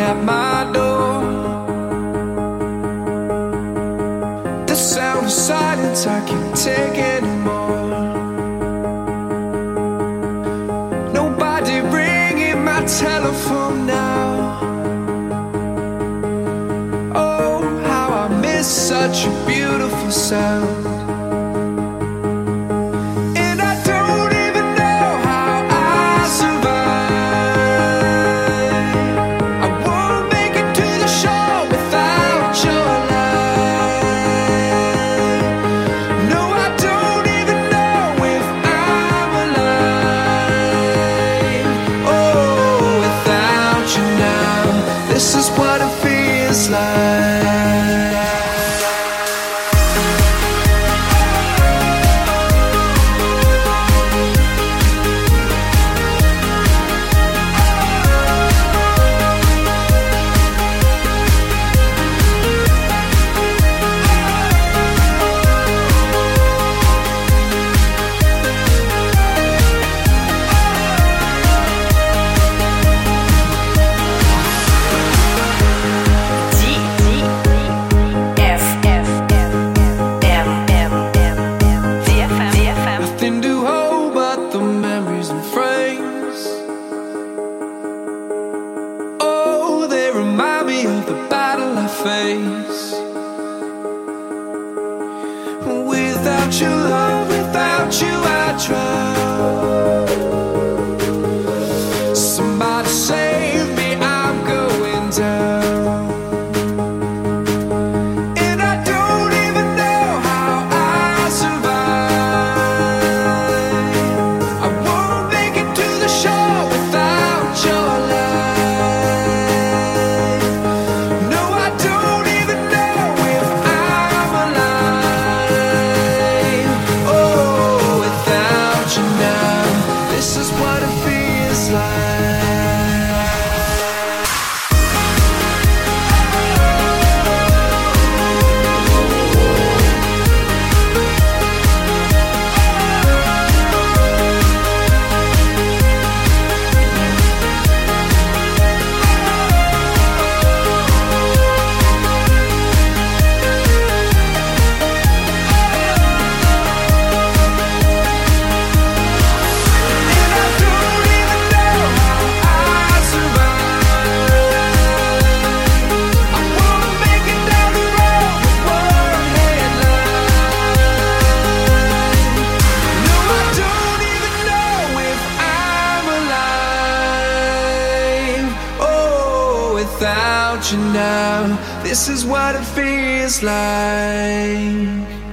at my door. The sound of silence I can't take anymore. Nobody ringing my telephone now. Oh, how I miss such a beautiful sound. This is what it feels like. Without your love, without you I drown. Somebody save me, I'm going down. And I don't even know how I survive. I won't make it to the shore without your light. No, I don't even know if I'm alive. This is what it feels like. Without you now, this is what it feels like.